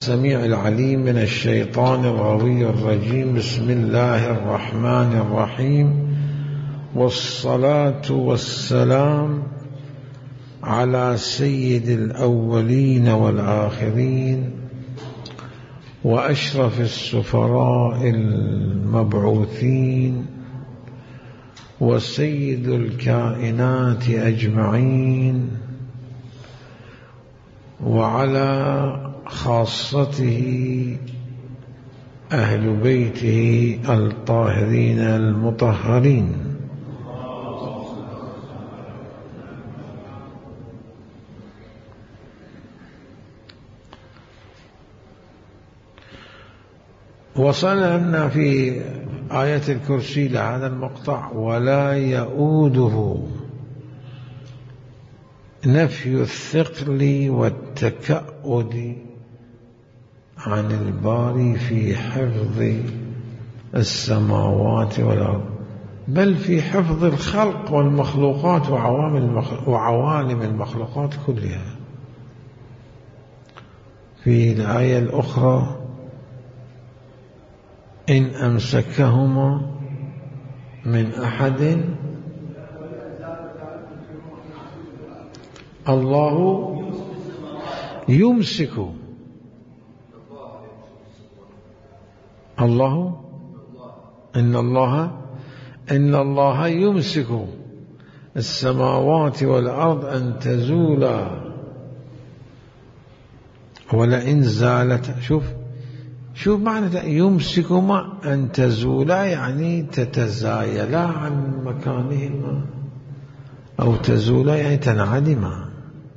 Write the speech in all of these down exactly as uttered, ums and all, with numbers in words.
السميع العليم من الشيطان الغوي الرجيم. بسم الله الرحمن الرحيم، والصلاة والسلام على سيد الأولين والآخرين وأشرف السفراء المبعوثين وسيد الكائنات أجمعين، وعلى خاصته أهل بيته الطاهرين المطهرين. وصلنا في آية الكرسي لهذا المقطع: ولا يؤوده نفي الثقل والتكأد عن الباري في حفظ السماوات والأرض، بل في حفظ الخلق والمخلوقات وعوالم المخلوقات كلها. في الآية الأخرى: إن أمسكهما من أحد الله يمسك الله إن الله إن الله يمسك السماوات والأرض أن تزولا ولئن زالت. شوف شوف معنى يمسكهما أن تزولا، يعني تتزايلا عن مكانهما، أو تزولا يعني تنعدما.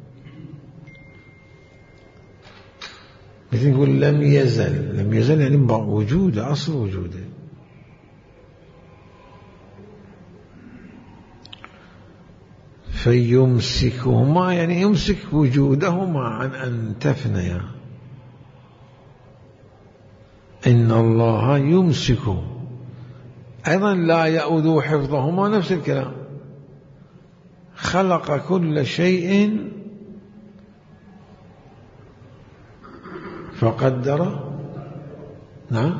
مثل نقول لم يزل، لم يزل يعني وجوده، أصل وجوده. فيمسكهما يعني يمسك وجودهما عن أن تفنيا. إن الله يمسك، أيضا لا يؤوده حفظهما، نفس الكلام. خلق كل شيء فقدر. نعم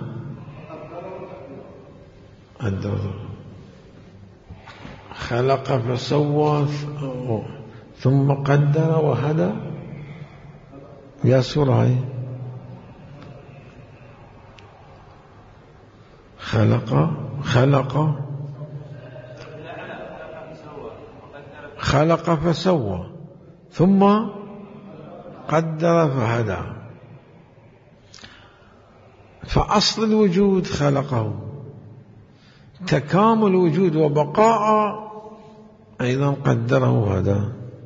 قدر. خلق فسوى ثم قدر وهدى. يا سورة خلق خلق خلق فسوى ثم قدر فهدى. فأصل الوجود خلقه، تكامل الوجود وبقاء أيضا قدره وهدى.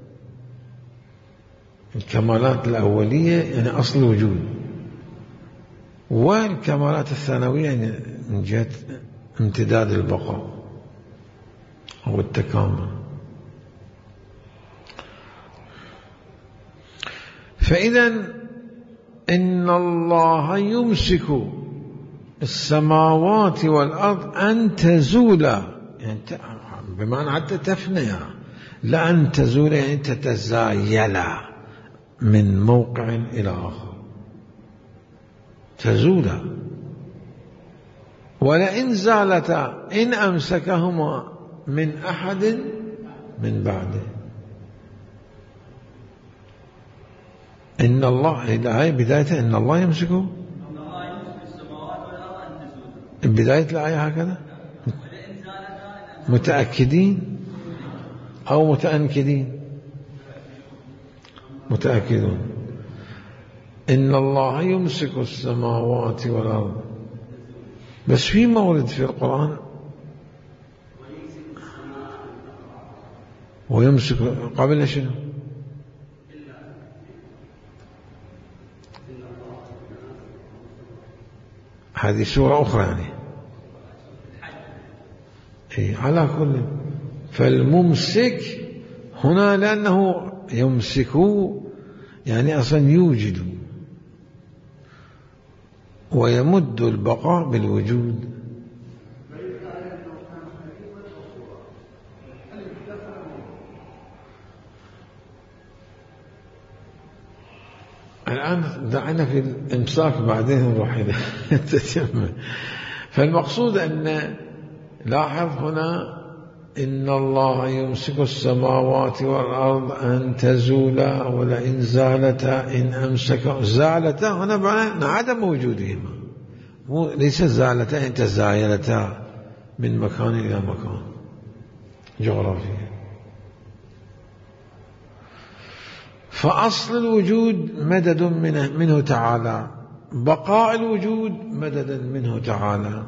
الكمالات الأولية يعني أصل الوجود، والكمالات الثانوية يعني من جهة امتداد البقاء أو التكامل. فإذا إن الله يمسك السماوات والأرض أن تزولا، يعني بمعنى حتى تفنيا، لا أن تزولا يعني تتزايلا من موقع إلى آخر، تزولا. ولئن زالتا إن أمسكهما من أحد من بعده. إن الله، الآية بداية إن الله يمسكه، بداية الآية هكذا. متأكدين أو متأنكدين؟ متأكدون. إن الله يمسك السماوات والأرض، بس في مورد في القرآن ويمسك قبل شنو؟ هذه سورة أخرى يعني. إيه على كل. فالممسك هنا لأنه يمسك يعني أصلا يوجد ويمد البقاء بالوجود. الآن دعنا في الإمساك بعدين نروح إلى التتمة. فالمقصود أن لاحظ هنا إن الله يمسك السماوات والأرض أن تزولا ولئن زالتا إن أمسك زالتا هنا معنى عدم وجودهما، ليس زالتا إن تزايلتا من مكان إلى مكان جغرافيا. فأصل الوجود مدد منه, منه تعالى، بقاء الوجود مددا منه تعالى.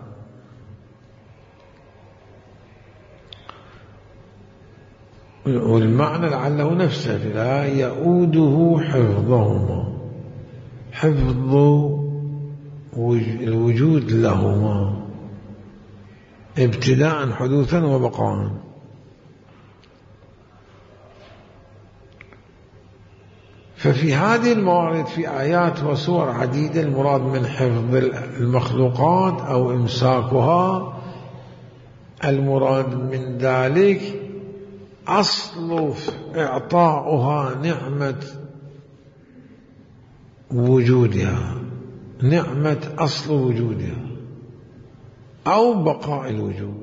والمعنى لعله نفسه لا يؤوده حفظهما، حفظ الوجود لهما ابتداء حدوثا وبقاء. ففي هذه الموارد في آيات وسور عديدة المراد من حفظ المخلوقات أو إمساكها، المراد من ذلك أصل إعطاؤها نعمة وجودها، نعمة أصل وجودها أو بقاء الوجود،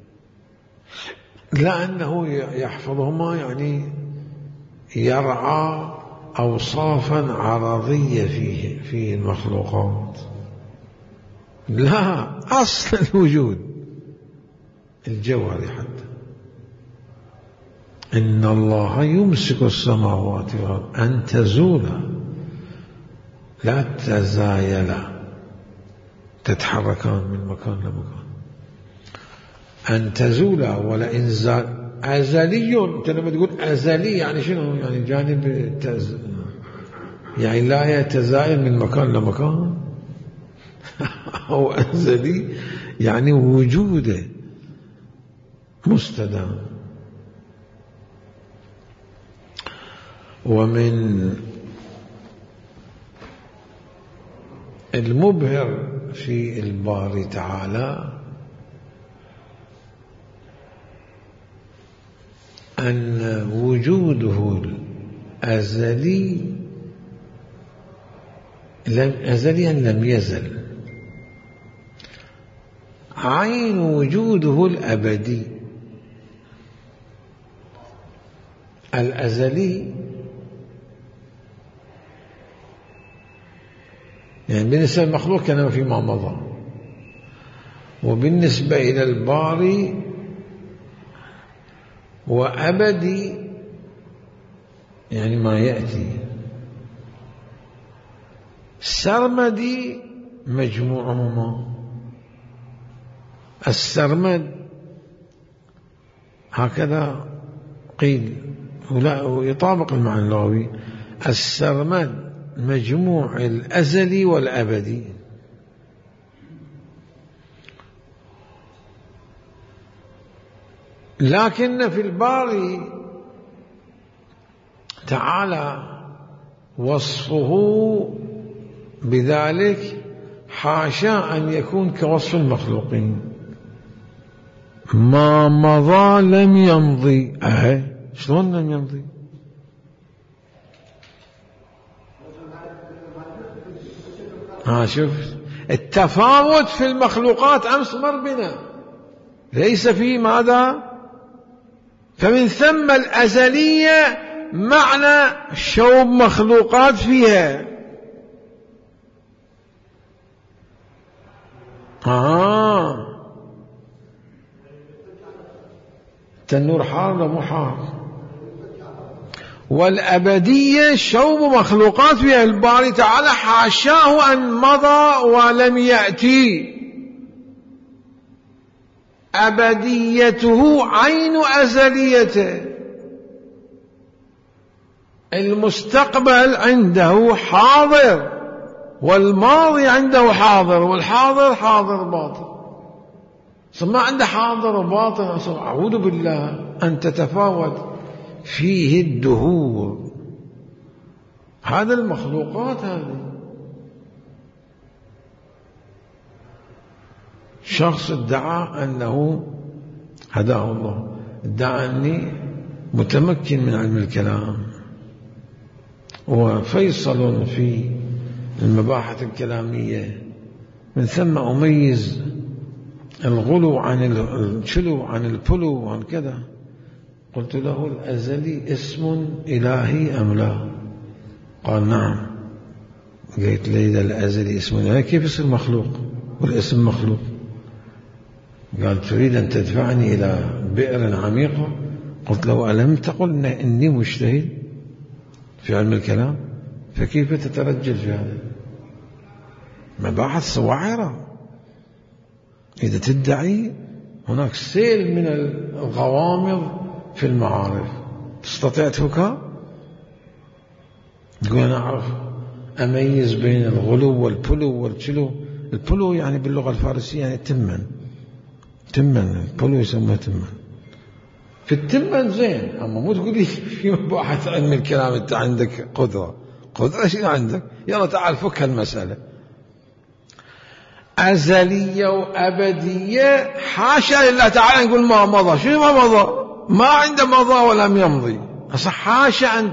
لأنه يحفظهما يعني يرعى أوصافا عرضية فيه في المخلوقات، لا أصل الوجود الجوهري حتى. إن الله يمسك السماوات والأرض أن تزولا، لا تزايلا تتحركان من مكان لمكان، أن تزولا ولئن زال. أزلي، أنت لما تقول أزلي يعني شنو؟ يعني جانب التز... يعني لا يتزايل من مكان لمكان أو أزلي يعني وجوده مستدام. ومن المبهر في الباري تعالى أن وجوده الأزلي لم أزليا لم يزل، عين وجوده الأبدي. الأزلي يعني بالنسبة للمخلوق كان فيما مضى، وبالنسبة إلى الباري وأبدي يعني ما يأتي. السرمدي مجموعهما، السرمد هكذا قيل ويطابق المعنى اللغوي، السرمد مجموع الأزلي والأبدي. لكن في الباري تعالى وصفه بذلك حاشا أن يكون كوصف المخلوقين. ما مضى لم يمضي. أهي شلون لم يمضي؟ ها شوف التفاوت في المخلوقات أمس مر بنا، ليس في ماذا؟ فمن ثم الأزلية معنى شوب مخلوقات فيها. آه التنور حار ولا مو حار؟ والأبدية شوب مخلوقات فيها. الباري تعالى حاشاه أن مضى ولم يأتي، أبديته عين أزليته. المستقبل عنده حاضر، والماضي عنده حاضر، والحاضر حاضر باطن. ثم عنده حاضر وباطن، أعوذ بالله أن تتفاوت فيه الدهور. هذا المخلوقات هذه. شخص ادعى أنه هداه الله، ادعى أني متمكن من علم الكلام، وفيصل في المباحث الكلامية. من ثم أميز الغلو عن الشلو عن البلو وعن كذا. قلت له: الأزلي اسم إلهي أم لا؟ قال: نعم. قلت له: إذا الأزلي اسم إلهي كيف يصير مخلوق والاسم مخلوق؟ قال: تريد أن تدفعني إلى بئر عميقة؟ قلت له: ألم تقل إني مجتهد في علم الكلام؟ فكيف تترجل في هذا؟ مباحث صواعرة. إذا تدعي هناك سيل من الغوامض في المعارف، تستطيع تفكها؟ تقول: أنا أعرف أميز بين الغلو والبلو والشلو. البلو يعني باللغة الفارسية يعني تمن، تمن البلو يسمى تمن. في التمن زين، أما مو تقول لي في مباحث علم الكلام أنت عندك قدرة. قدرة شنو عندك؟ يلا تعال فك هالمسألة. أزلية وأبدية حاشا لله تعالى نقول ما مضى. شنو ما مضى؟ ما عنده مضى ولم يمضي. أصح حاشا أن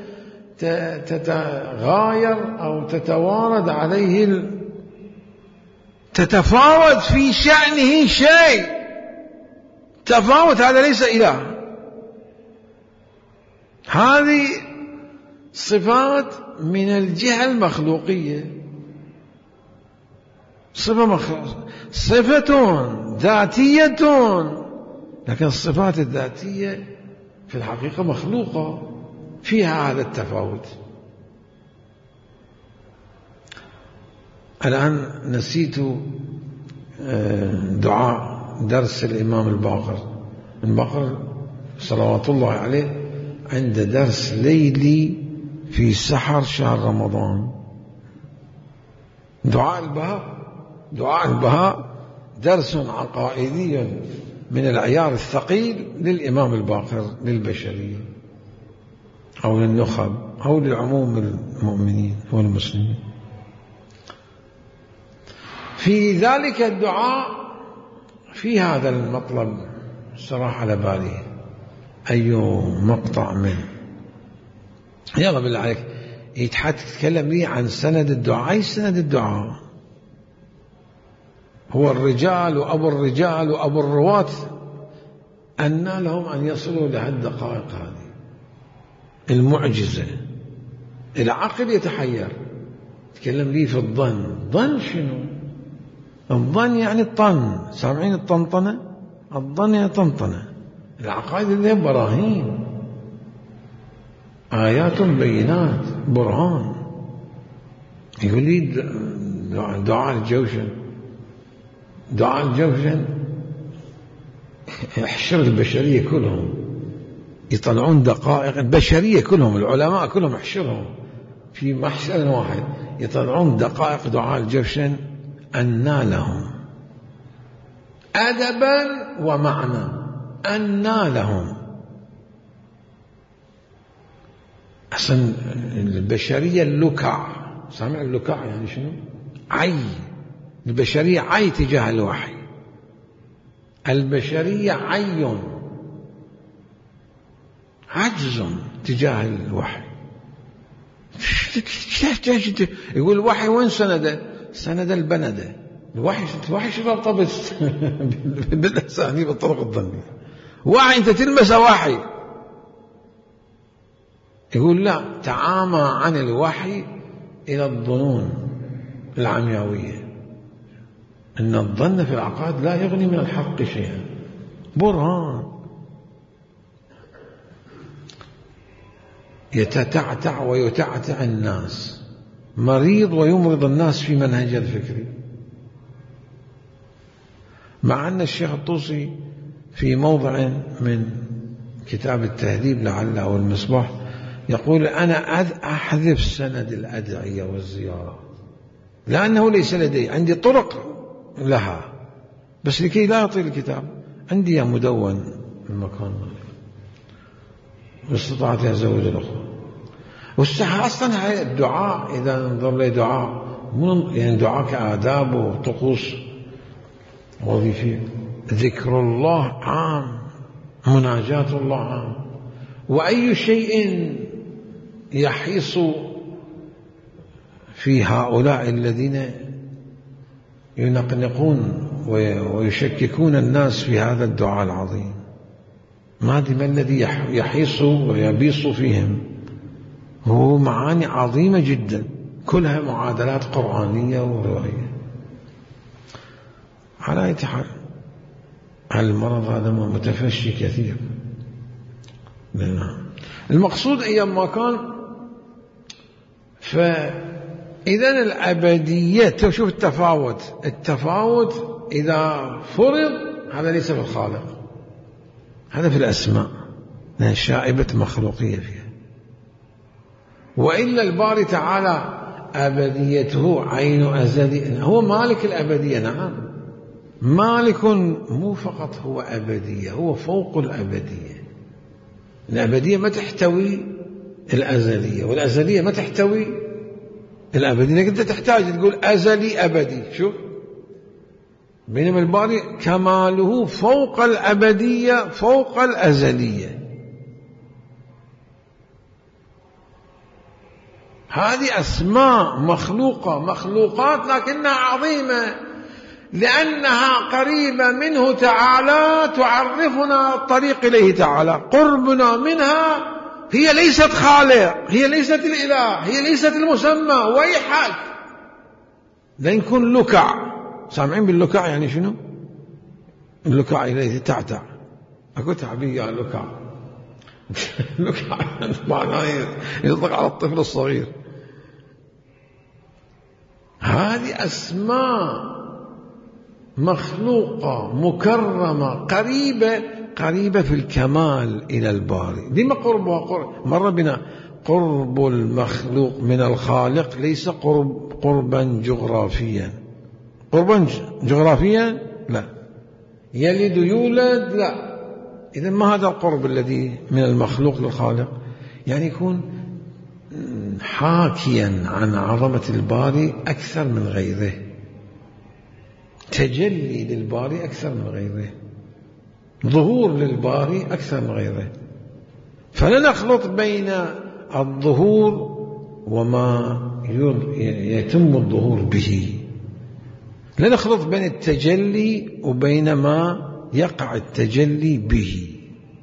تتغاير أو تتوارد عليه ال... تتفاوت في شأنه شيء. تفاوت هذا ليس إله. هذه صفات من الجهة المخلوقية. صفة مخلوق، صفة ذاتية، لكن الصفات الذاتية في الحقيقة مخلوقة فيها هذا التفاوت. الآن نسيت دعاء درس الإمام الباقر. الباقر صلوات الله عليه عند درس ليلي في سحر شهر رمضان. دعاء البهاء، دعاء البهاء درس عقائدي من العيار الثقيل للإمام الباقر للبشرية أو للنخب أو لعموم المؤمنين والمسلمين. في ذلك الدعاء في هذا المطلب صراحة على بالي أي مقطع منه. يلا بالله عليك يتحدث لي عن سند الدعاء. أي سند الدعاء؟ هو الرجال وأبو الرجال وأبو الرواة أن لهم أن يصلوا لهالدقائق هذه المعجزة. العقل يتحير. تكلم لي في الظن. ظن شنو؟ الظن يعني الطن. سامعين الطنطنة؟ الظن يعني طنطنة. العقائد اللي براهين، آيات بينات، برهان. يقول لي دعاء الجوشن. دعاء الجوشن يحشر البشرية كلهم، يطلعون دقائق البشرية كلهم، العلماء كلهم يحشرهم في محشر واحد، يطلعون دقائق دعاء الجوشن أنى لهم أدبا ومعنى. أنى لهم. أصلا البشرية اللكع. سامع اللكع يعني شنو؟ عي. البشرية عي تجاه الوحي. البشرية عي، عجز تجاه الوحي. يقول الوحي وين سنده؟ سند البندة. الوحي الوحي شو ربطه بالأسانيد بالطرق الظنية؟ وحي أنت تلمس وحي. يقول لا، تعامى عن الوحي إلى الظنون العمياوية. إن الظن في العقائد لا يغني من الحق شيئا. برهان. يتتعتع ويتعتع الناس، مريض ويمرض الناس في منهج الفكري. مع أن الشيخ الطوسي في موضع من كتاب التهذيب لعل أو المصباح يقول: أنا أحذف سند الأدعية والزيارة لأنه ليس لدي، عندي طرق لها، بس لكي لا يطيل الكتاب عندي مدون المكان واستطعت أزوج الأخرى. والسحر أصلا هاي الدعاء إذا نظر لي دعاء يعني دعاء كآداب وطقوس وظيفية. ذكر الله عام، مناجاة الله عام. وأي شيء يحيص في هؤلاء الذين ينقنقون ويشككون الناس في هذا الدعاء العظيم. ما أدري ما الذي يحيص ويبيص فيهم. هو معاني عظيمة جدا، كلها معادلات قرآنية ورواية. على أي حال المرض هذا متفشي كثير. المقصود أيام ما كان، فإذا الأبدية، شوف التفاوت التفاوت إذا فرض هذا ليس في الخالق، هذا في الأسماء، شائبة مخلوقية فيها. وإلا الباري تعالى أبديته عين أزلي، هو مالك الأبدية. نعم مالك، مو فقط هو أبدية، هو فوق الأبدية. الأبدية ما تحتوي الأزلية، والأزلية ما تحتوي الأبدية. أنت تحتاج تقول أزلي أبدي، شوف. بينما الباري كماله فوق الأبدية فوق الأزلية. هذه أسماء مخلوقة مخلوقات لكنها عظيمة، لأنها قريبة منه تعالى، تعرفنا الطريق إليه تعالى. قربنا منها هي ليست خالق، هي ليست الإله، هي ليست المسمى. ويحك لا يكون لكع. سامعين باللكع يعني شنو؟ اللكع إليه تعتع. أكو تعبير يا لكع. لكع معناه يطلق على الطفل الصغير. هذه أسماء مخلوقة مكرمة قريبة قريبة في الكمال إلى الباري. لما قربها قرب؟ مر بنا قرب المخلوق من الخالق ليس قرب قربا جغرافيا. قربا جغرافيا لا، يلد يولد لا. إذن ما هذا القرب الذي من المخلوق للخالق؟ يعني يكون حاكيا عن عظمة الباري أكثر من غيره، تجلي للباري أكثر من غيره، ظهور للباري أكثر من غيره. فلا نخلط بين الظهور وما يتم الظهور به، لا نخلط بين التجلي وبين ما يقع التجلي به.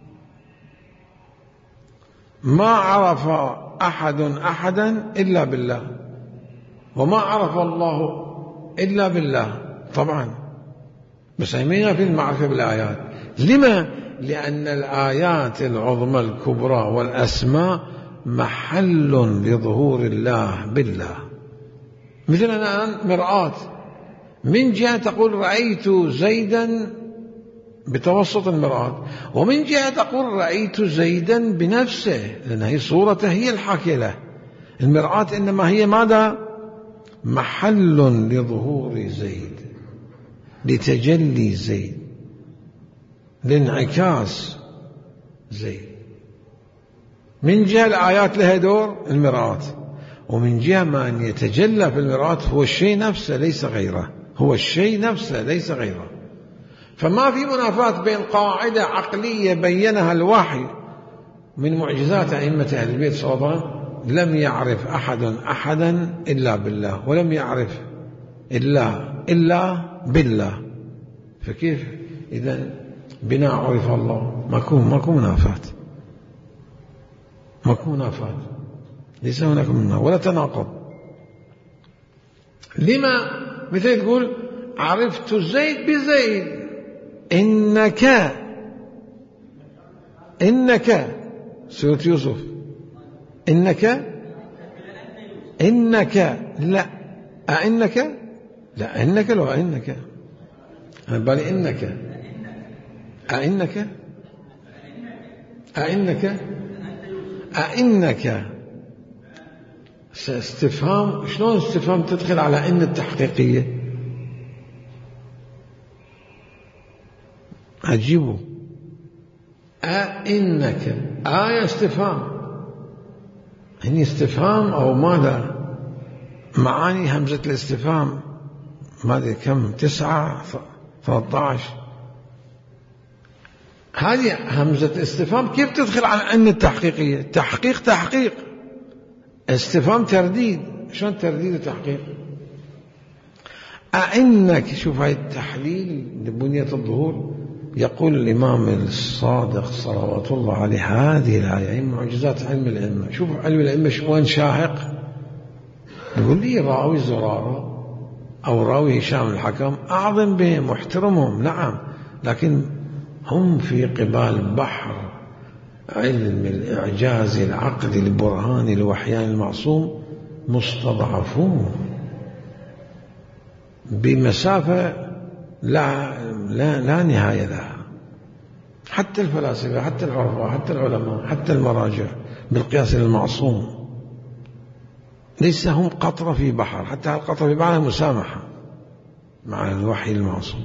ما عرف أحد أحدا إلا بالله، وما عرف الله إلا بالله. طبعا بس يهمنا في المعرفة بالآيات. لما؟ لأن الآيات العظمى الكبرى والأسماء محل لظهور الله بالله. مثل الآن مرآة، من جهة تقول رأيت زيدا بتوسط المرآة، ومن جهة تقول رأيت زيدا بنفسه، لأن هي صورته هي الحاكية له. المرآة إنما هي ماذا؟ محل لظهور زيد، لتجلي زيد، لانعكاس زيد. من جهة الآيات لها دور المرآة، ومن جهة ما أن يتجلى في المرآة هو الشيء نفسه ليس غيره، هو الشيء نفسه ليس غيره. فما في منافاة بين قاعدة عقلية بينها الوحي من معجزات أئمة أهل البيت صلى الله عليه وسلم، لم يعرف أحد أحدا إلا بالله، ولم يعرف إلا إلا بالله. فكيف إذن بنا عرف الله؟ ماكو ماكو منافاة، ماكو منافاة، ليس هناك منافاة ولا تناقض. لما؟ مثل تقول عرفت زيد بزيد، إنك إنك سورة يوسف، إنك إنك لا أئنك لا إنك لو أئنك أنا بالي إنك أئنك أئنك أئنك استفهام. شلون استفهام تدخل على إن التحقيقية؟ عجيبه. أئنك آية استفهام، يعني استفهام أو ماذا؟ معاني همزة الاستفهام ماذا؟ كم؟ تسعة ثلاثة عشر. هذه همزة استفهام كيف تدخل على أن التحقيقية؟ تحقيق تحقيق، استفهام ترديد. شلون ترديد وتحقيق؟ أئنك، شوف هاي التحليل لبنية الظهور. يقول الإمام الصادق صلوات الله عليه هذه الآية من معجزات علم الأئمة. شوف علم الأئمة وين شاهق. يقول لي راوي زرارة أو راوي هشام الحكم أعظم بهم واحترمهم، نعم، لكن هم في قبال بحر علم الإعجاز العقدي البرهاني الوحيان المعصوم مستضعفون بمسافة لا, لا, لا نهاية لها. حتى الفلاسفة، حتى العرفاء، حتى العلماء، حتى المراجع بالقياس المعصوم ليس هم قطرة في بحر، حتى القطرة في بحر مسامحة مع الوحي المعصوم.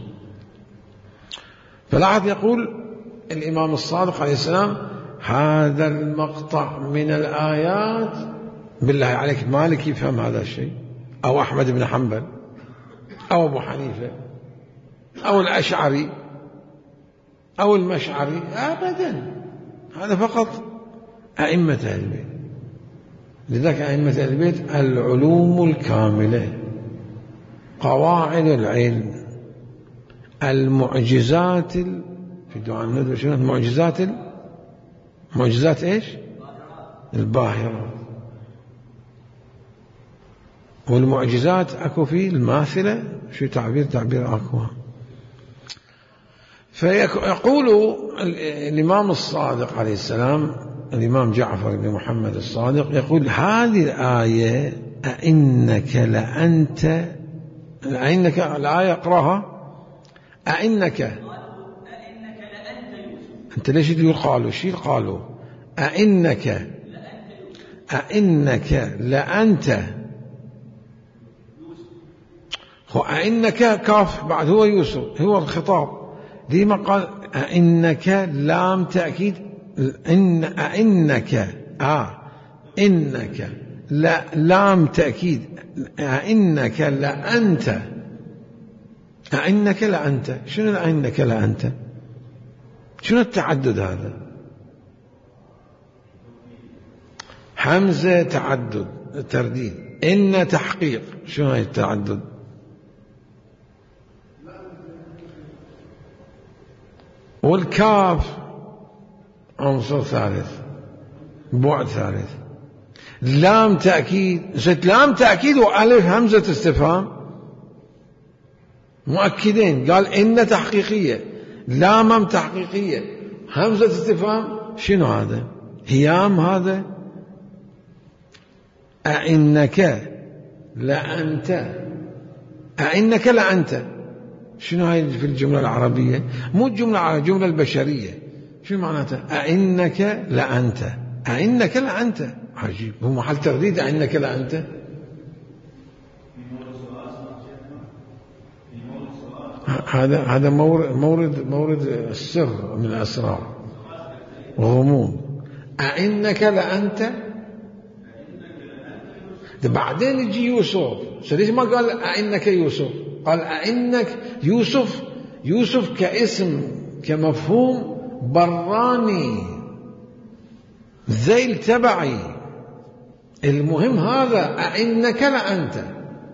فلاحظ يقول الإمام الصادق عليه السلام هذا المقطع من الآيات، بالله عليك مالك يفهم هذا الشيء، أو أحمد بن حنبل، أو أبو حنيفة، أو الأشعري، أو المشعري؟ أبدا، هذا فقط أئمة أهل البيت. لذلك أئمة أهل البيت العلوم الكاملة، قواعد العلم، المعجزات ال... في دعاء الندوة شنو المعجزات ال... معجزات إيش؟ الباهرة. والمعجزات أكو في الماثلة، شو تعبير تعبير أكو. فيقول الإمام الصادق عليه السلام، الإمام جعفر بن محمد الصادق يقول هذه الآية أئنك لأنت، أئنك الآية اقرأها، أئنك أنت ليش تقول قالوا؟ شيء قالوا أئنك، أئنك لأنت، هو أئنك كاف بعد هو يوسف، هو الخطاب. لما قال أئنك لام تأكيد؟ إن أئنك آه إنك لا لام تأكيد، أئنك لأنت، أئنك لأنت. شنو أئنك لأنت؟ شنو التعدد هذا؟ حمزة تعدد ترديد، إن تحقيق، شنو هي التعدد؟ والكاف عنصر ثالث، بعد ثالث. لام تأكيد، ست لام تأكيد وألف همزة استفهام مؤكدين. قال إن تحقيقية، لام تحقيقية، همزة استفهام. شنو هذا؟ هيام هذا؟ أئنك لأنت، أئنك لأنت. شنو هاي في الجملة العربية؟ مو الجملة العربية، الجملة البشرية. شو معناتها؟ أئنك لأنت، أئنك لأنت. عجيب، هو محل ترديد أئنك لأنت. هذا هذا مورد مورد مورد السر من الأسرار وغموض. أئنك لأنت، بعدين يجي يوسف. ليش ما قال أئنك يوسف؟ قال أئنك يوسف. يوسف كاسم كمفهوم براني، ذيل تبعي. المهم هذا أئنك لأنت.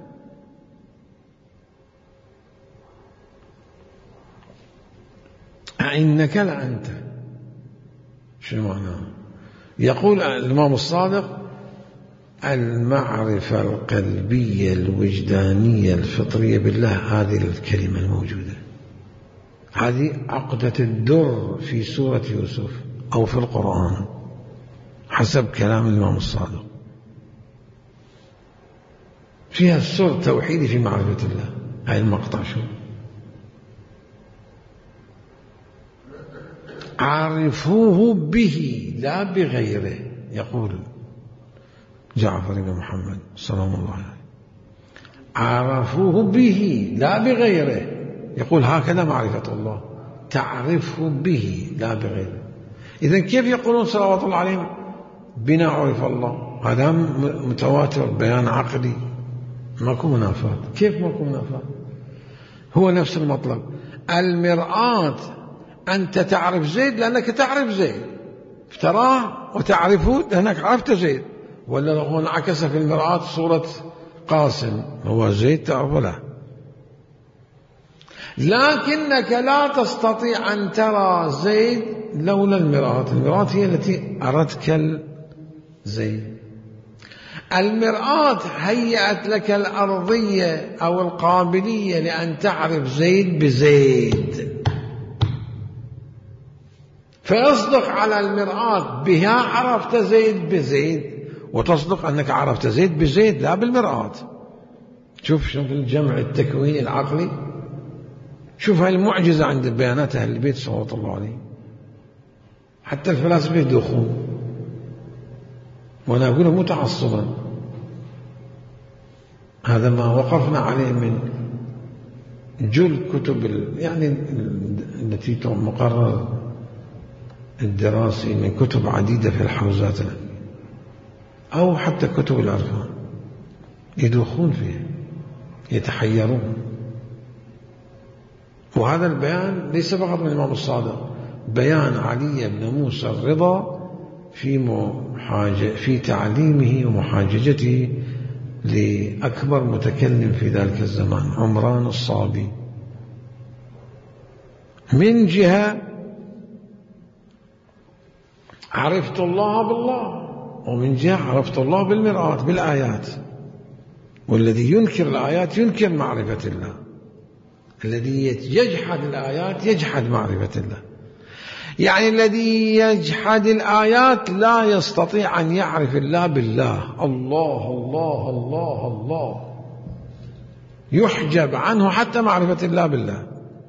أئنك لأنت شنو معناه؟ يقول الإمام الصادق المعرفة القلبية الوجدانية الفطرية بالله، هذه الكلمة الموجودة، هذه عقدة الدر في سورة يوسف أو في القرآن حسب كلام الإمام الصادق. فيها السر توحيدي في معرفة الله. هاي المقطع شو؟ عرفوه به لا بغيره، يقول جعفر بن محمد سلام الله عليه. عرفوه به لا بغيره، يقول هكذا معرفة الله، تعرفه به لا بغيره. إذن كيف يقولون صلوات الله عليهم بنا عرف الله؟ هذا متواتر، بيان عقلي، ماكو منافاة. كيف ماكو منافاة؟ هو نفس المطلب. المرآة أنت تعرف زيد لأنك تعرف زيد، افتراه وتعرفه لأنك عرفت زيد، ولا لو انعكس في المرآة صورة قاسم هو زيد تعرف لا، لكنك لا تستطيع أن ترى زيد لولا المرآة. المرآة هي التي أردتك زيد. المرآة هيأت لك الأرضية أو القابلية لأن تعرف زيد بزيد، فيصدق على المرآة بها عرفت زيد بزيد، وتصدق أنك عرفت زيد بزيد لا بالمرآة. شوف شوف الجمع التكويني العقلي، شوف هاي المعجزة عند بيانات أهل البيت صلوات الله عليه. حتى الفلاسفة يدوخون، وأنا أقوله متعصبا، هذا ما وقفنا عليه من جل كتب يعني التي مقرر الدراسي من كتب عديدة في الحوزات أو حتى كتب العرفان، يدوخون فيها يتحيرون. وهذا البيان ليس فقط من الإمام الصادق، بيان علي بن موسى الرضا في محاجة في تعليمه ومحاججته لأكبر متكلم في ذلك الزمان عمران الصابي. من جهة عرفت الله بالله، ومن جهة عرفت الله بالمرآة بالآيات. والذي ينكر الآيات ينكر معرفة الله، الذي يجحد الآيات يجحد معرفة الله. يعني الذي يجحد الآيات لا يستطيع أن يعرف الله بالله. الله الله الله الله يحجب عنه حتى معرفة الله بالله.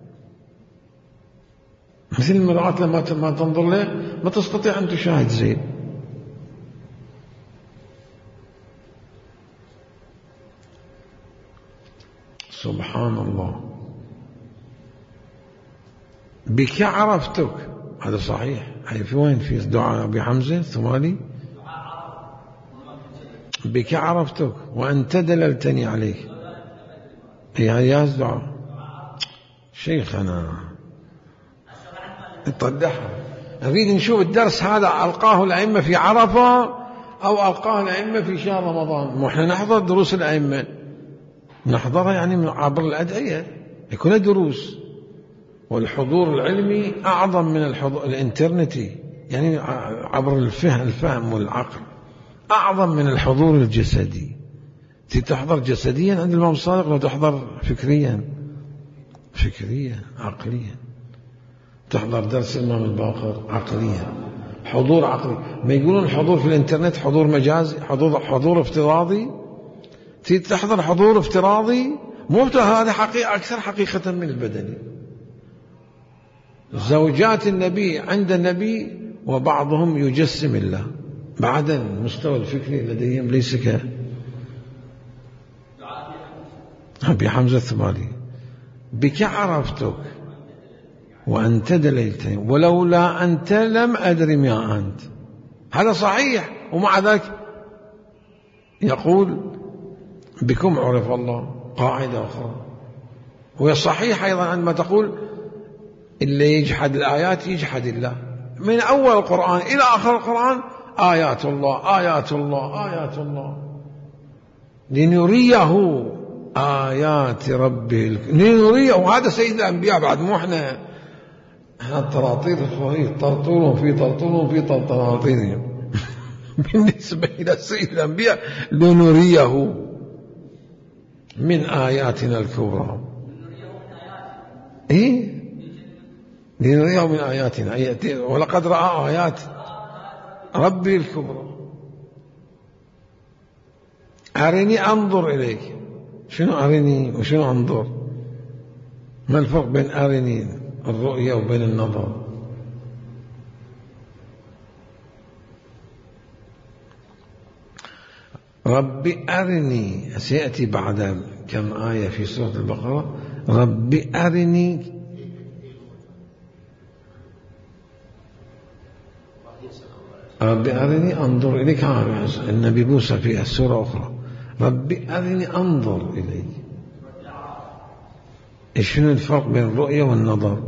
مثل المرآة لما ما تنظر له ما تستطيع أن تشاهد زيد. سبحان الله. بك عرفتك، هذا صحيح. هي في وين في دعاء أبي حمزة الثمالي؟ بك عرفتك وأنت دللتني عليك. هي يا دعاء شيخنا اطلعها. نريد نشوف الدرس هذا ألقاه الأئمة في عرفة أو ألقاه الأئمة في شهر رمضان. ونحن نحضر دروس الأئمة، نحضرها يعني عبر الأدعية، يكون دروس. والحضور العلمي أعظم من الحضور الإنترنتي، يعني عبر الفهم الفهم والعقل أعظم من الحضور الجسدي. تحضر جسديا عند الإمام الصادق لو تحضر فكريا فكريا عقليا. تحضر درس الإمام الباقر عقليا، حضور عقلي. ما يقولون الحضور في الإنترنت حضور مجازي، حضور حضور افتراضي. تحضر حضور افتراضي مو هذا حقيقة أكثر حقيقة من البدني. زوجات النبي عند النبي وبعضهم يجسم الله. بعد المستوى الفكري لديهم ليس ك أبي حمزة الثمالي. بك عرفتك وأنت دليلتني ولولا أنت لم أدري ما أنت. هذا صحيح. ومع ذلك يقول بكم عرف الله. قاعدة أخرى وهي صحيح أيضا عندما تقول اللي يجحد الآيات يجحد الله. من أول القرآن إلى آخر القرآن آيات الله آيات الله آيات الله لنريه آيات ربه لنريه. وهذا سيد الأنبياء بعد مو احنا احنا الطراطير في طرطورهم في طرطورهم في طرطورهم بالنسبة إلى سيد الأنبياء لنريه من آياتنا الكبرى. إيه لنريه من آياتنا ولقد رأى آيات ربي الكبرى. أرني أنظر إليك. شنو أرني وشنو أنظر؟ ما الفرق بين أرني الرؤية وبين النظر؟ ربي أرني سيأتي بعد كم آية في سورة البقرة. ربي أرني ربي أرني أنظر إليك. النبي موسى في السورة أخرى ربي أرني أنظر إليك. شنو الفرق بين الرؤية والنظر؟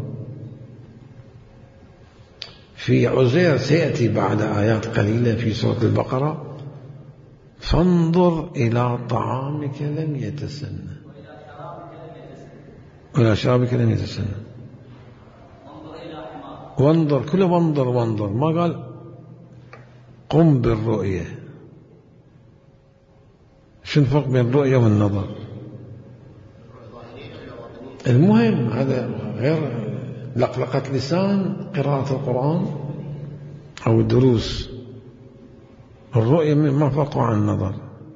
في عزير سيأتي بعد آيات قليلة في سورة البقرة فانظر إلى طعامك لم يتسنى وإلى شرابك لم يتسنى. وانظر، كله وانظر وانظر، ما قال قم بالرؤية. شو الفرق بين الرؤية والنظر؟ المهم هذا غير لقلقة لسان قراءة القرآن أو الدروس. الرؤية ما فرق عن النظر.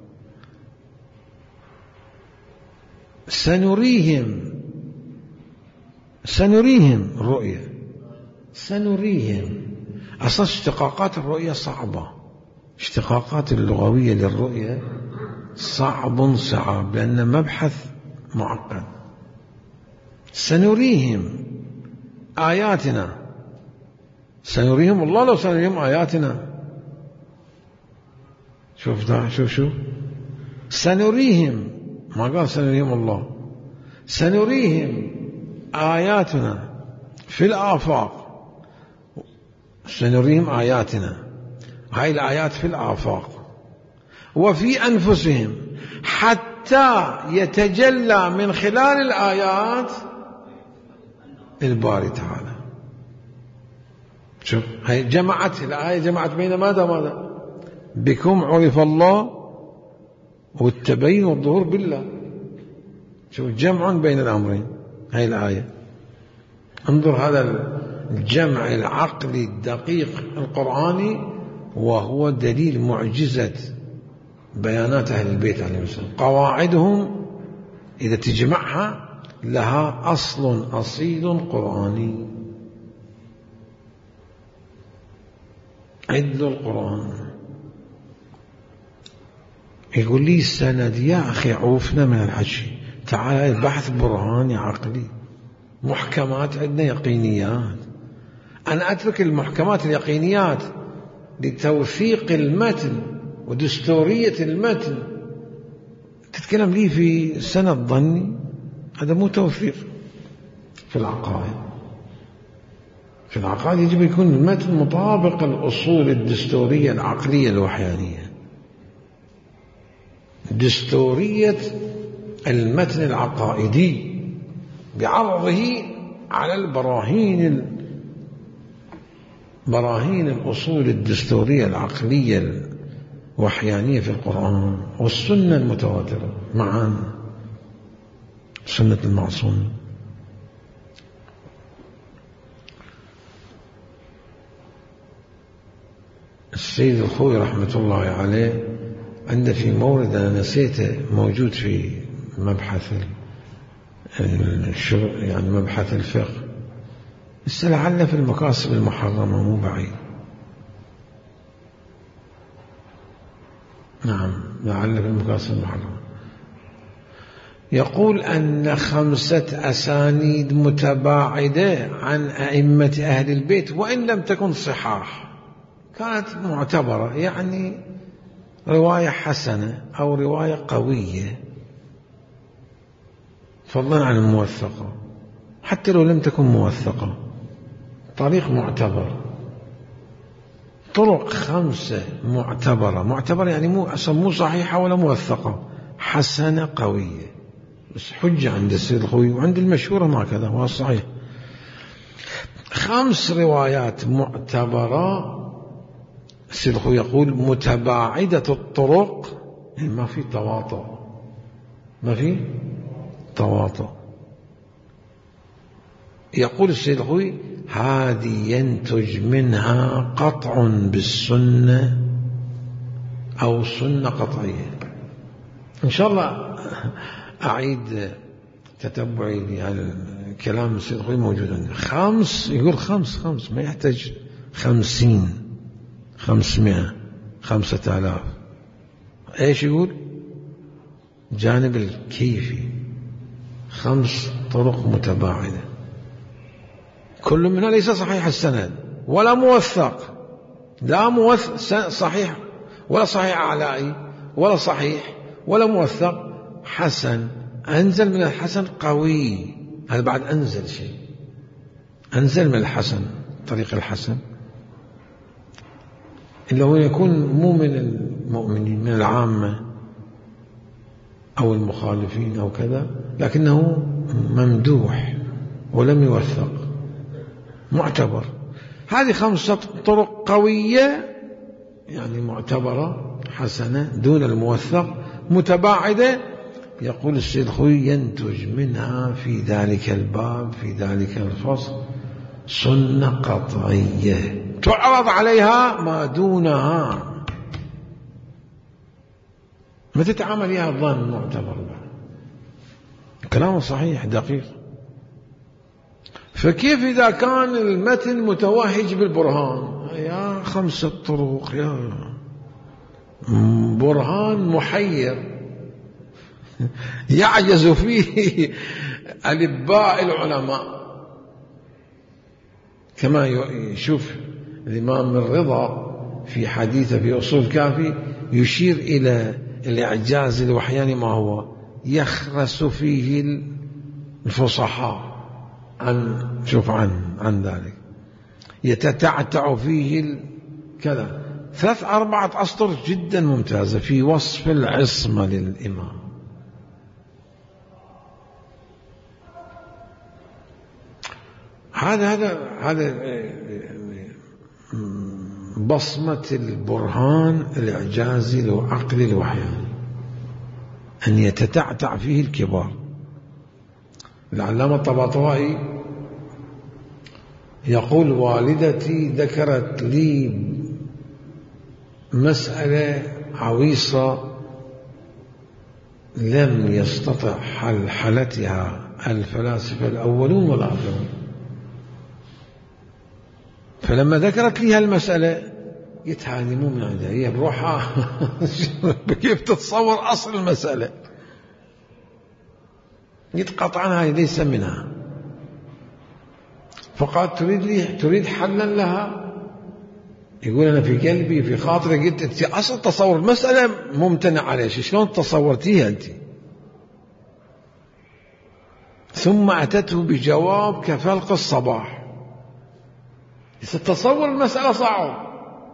سنريهم سنريهم الرؤية سنريهم أصلا اشتقاقات الرؤية صعبة، اشتقاقات اللغوية للرؤية صعب صعب لأن مبحث معقد. سنريهم آياتنا، سنريهم الله لو سنريهم آياتنا. شوف ده، شوف شوف سنريهم، ما قال سنريهم الله، سنريهم آياتنا في الآفاق. سنريهم آياتنا، هاي الآيات في الآفاق وفي أنفسهم حتى يتجلى من خلال الآيات الباري تعالى. شوف هاي جمعت الآية، جمعت بين ماذا ماذا بكم عرف الله والتبين والظهور بالله. شوف جمع بين الأمرين هاي الآية. انظر هذا الجمع العقلي الدقيق القرآني، وهو دليل معجزة بيانات أهل البيت عليهم السلام. قواعدهم إذا تجمعها لها أصل أصيل قرآني. عدل القرآن. يقول لي السند يا أخي عوفنا من الحكي، تعال البحث برهاني عقلي. محكمات عندنا يقينيات، أنا أترك المحكمات اليقينيات لتوثيق المتن ودستورية المتن. تتكلم لي في سند ظني، هذا مو توثيق. في العقائد في العقائد يجب يكون المتن مطابق الأصول الدستورية العقلية الوحيانية. دستورية المتن العقائدي بعرضه على البراهين براهين الأصول الدستورية العقلية الوحيانية في القرآن والسنة المتواترة معا، سنة المعصوم. السيد الخوي رحمة الله عليه عنده في مورد أنا نسيته موجود في مبحث يعني مبحث الفقه، بس لعل في المكاسب المحرمة مو بعيد. نعم لعل في المكاسب المحرمة. يقول أن خمسة أسانيد متباعدة عن أئمة أهل البيت وإن لم تكن صحاح كانت معتبرة، يعني رواية حسنة أو رواية قوية فضلا عن الموثقة، حتى لو لم تكن موثقة طريق معتبر. طرق خمسة معتبرة، معتبرة يعني مو أصلا مو صحيحة ولا موثقة، حسنة قوية، بس حجة عند السيد الخوي وعند المشهورة ما كذا هو الصحيح. خمس روايات معتبرة السيد الخوي يقول متباعدة الطرق، يعني ما في تواطؤ، ما في تواطؤ. يقول السيد الخوي هذه ينتج منها قطع بالسنة أو سنة قطعية. إن شاء الله أعيد تتبعي لهذا الكلام السيد الخوي موجود عندي. خمس، يقول خمس خمس ما يحتاج خمسين، خمسمائة، خمسة آلاف. إيش يقول؟ جانب الكيفي خمس طرق متباعدة كل منها ليس صحيح السند ولا موثق، لا موثق صحيح ولا صحيح أعلائي ولا صحيح ولا موثق، حسن، أنزل من الحسن قوي. هذا بعد أنزل شيء، أنزل من الحسن طريق الحسن. إلا هو يكون مو من المؤمنين، من العامة أو المخالفين أو كذا، لكنه ممدوح ولم يوثق، معتبر. هذه خمسة طرق قوية يعني معتبرة حسنة دون الموثق، متباعدة. يقول السيد الخوئي ينتج منها في ذلك الباب في ذلك الفصل سنة قطعية تعرض عليها ما دونها، ما تتعامل يا الظن معتبر. كلامه صحيح دقيق. فكيف إذا كان المتن متوهج بالبرهان؟ يا خمسة طرق، يا برهان محير يعجز فيه ألباء العلماء. كما يشوف الإمام الرضا في حديثه في أصول كافي يشير إلى الإعجاز الوحياني، ما هو يخرس فيه الفصحاء عن شوف عن عن ذلك، يتتعتع فيه كذا. ثلاث أربعة أسطر جدا ممتازة في وصف العصمة للإمام. هذا هذا هذا بصمة البرهان الإعجازي العقلي الوحياني، أن يتتعتع فيه الكبار. العلامة الطباطبائي يقول والدتي ذكرت لي مسألة عويصة لم يستطع حلحلتها الفلاسفة الأولون والآخرون، فلما ذكرت لي هالمسألة قلت هذه مو من عندها، هي بروحها كيف تتصور أصل المسألة؟ قلت قطعا هذه ليس منها. فقالت تريد لي تريد حلا لها؟ يقول أنا في قلبي في خاطري قلت أنت أصل تصور المسألة ممتنع عليه، شلون تصورتيها أنت؟ ثم أتته بجواب كفلق الصباح. تتصور المسألة صعب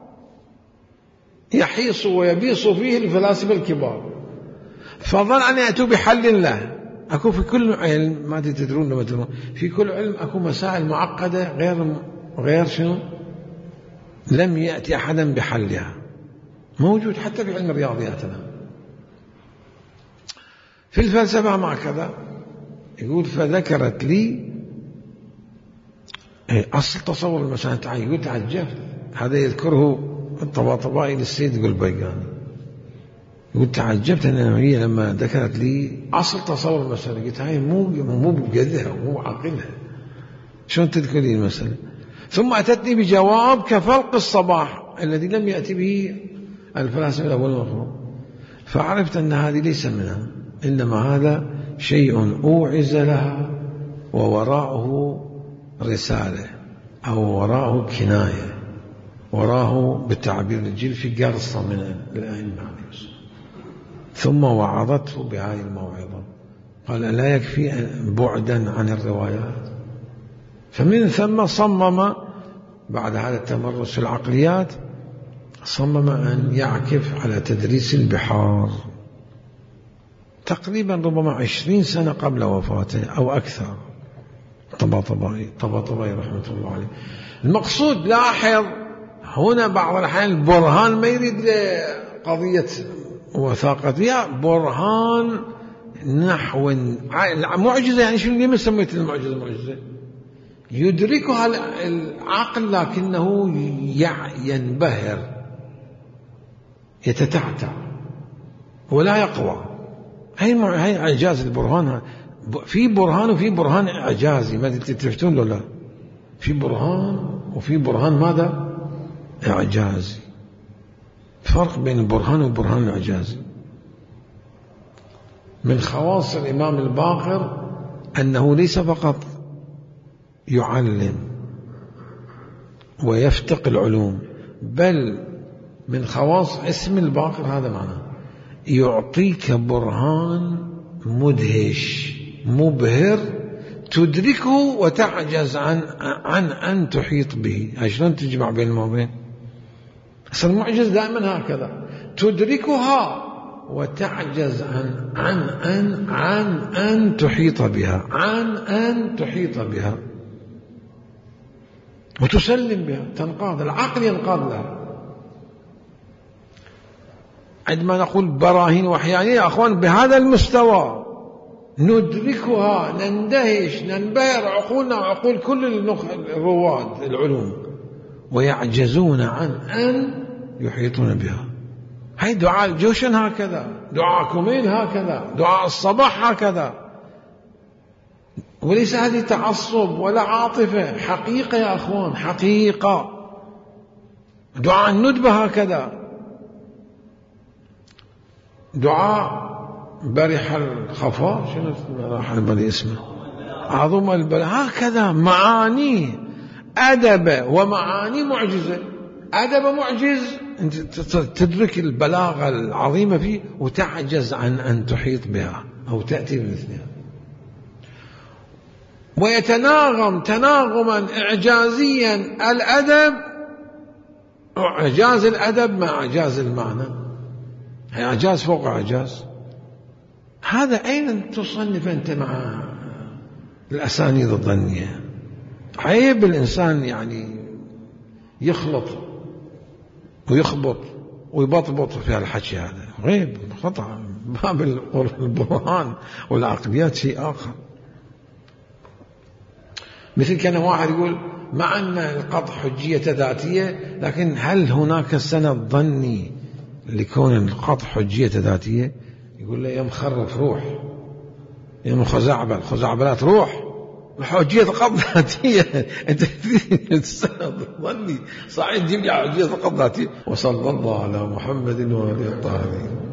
يحيص ويبيص فيه الفلاسفة الكبار، فظن أن يأتوا بحل له. أكو في كل علم، ما تدرون لما تدرون، في كل علم أكو مسائل معقدة غير غير شنو لم يأتي أحدا بحلها، موجود حتى في علم الرياضيات. في الفلسفة مع كذا يقول فذكرت لي أصل تصور المسألة. يقول تعجبت، هذا يذكره الطباطبائي للسيد القلبيقاني، يقول تعجبت أن هي لما ذكرت لي أصل تصور المسألة قلت هاي مو مو بقدها ومو عقلها، شلون تذكر لي المسألة؟ ثم أتتني بجواب كفلق الصباح الذي لم يأتي به الفلاسفة الأول والآخرون، فعرفت أن هذه ليس منها، إنما هذا شيء أوعز لها ووراءه رسالة أو وراءه كناية، وراءه بالتعبير الجيل في قرصة من الأئمة. ثم وعظته بهذه الموعظة، قال لا يكفي بعدا عن الروايات. فمن ثم صمم بعد هذا التمرس في العقليات، صمم أن يعكف على تدريس البحار تقريبا ربما عشرين سنة قبل وفاته أو أكثر. طباطبائي طباطبائي رحمة الله عليه. المقصود لاحظ هنا بعض الأحيان البرهان ما يريد قضية وثاقتها، برهان نحو معجزة. يعني شنو ليه سميت المعجزة معجزة؟ يدركها العقل لكنه ينبهر يتتعتع ولا يقوى. هي هي إعجاز البرهان. في برهان وفي برهان إعجازي، ما تفتون له؟ لا، في برهان وفي برهان ماذا؟ إعجازي. فرق بين البرهان والبرهان الإعجازي. من خواص الإمام الباقر أنه ليس فقط يعلم ويفتق العلوم، بل من خواص اسم الباقر هذا معناه يعطيك برهان مدهش مبهر تدركه وتعجز عن عن أن تحيط به. شلون تجمع بين الموضوعين؟ المعجز دائما هكذا، تدركها وتعجز عن عن أن عن أن تحيط بها، عن أن تحيط بها وتسلم بها، تنقاد، العقل ينقاد لها. عندما نقول براهين وحيانية يا أخوان بهذا المستوى ندركها، نندهش، ننبهر، عقولنا وعقول كل الرواد العلوم، ويعجزون عن أن يحيطون بها. هاي دعاء الجوشن هكذا، دعاء كومين هكذا، دعاء الصباح هكذا، وليس هذه تعصب ولا عاطفة، حقيقة يا أخوان، حقيقة. دعاء الندبة هكذا، دعاء برح الخفا، شنو راح البلي اسمه، عظم البلاء، هكذا معاني أدب ومعاني معجزة. أدب معجز، أنت تدرك البلاغة العظيمة فيه وتعجز عن أن تحيط بها أو تأتي بمثلها. ويتناغم تناغما إعجازيا الأدب، إعجاز الأدب مع إعجاز المعنى، إعجاز فوق إعجاز. هذا أين تصنف أنت مع الأسانيد الظنية؟ عيب الإنسان يعني يخلط ويخبط ويبطبط في الحكي، هذا غيب، خطأ. باب البرهان والعقليات شيء آخر. مثل كان واحد يقول مع أن القطع حجية ذاتية، لكن هل هناك سند ظني لكون القطع حجية ذاتية؟ يقول له يا مخرف روح، يا مخزعبل، خزعبلات روح، حجية القطع ذاتية. أنت السند ظني صحيح، تجيب لي حجية القطع ذاتية. وصلى الله على محمد وآله الطاهرين.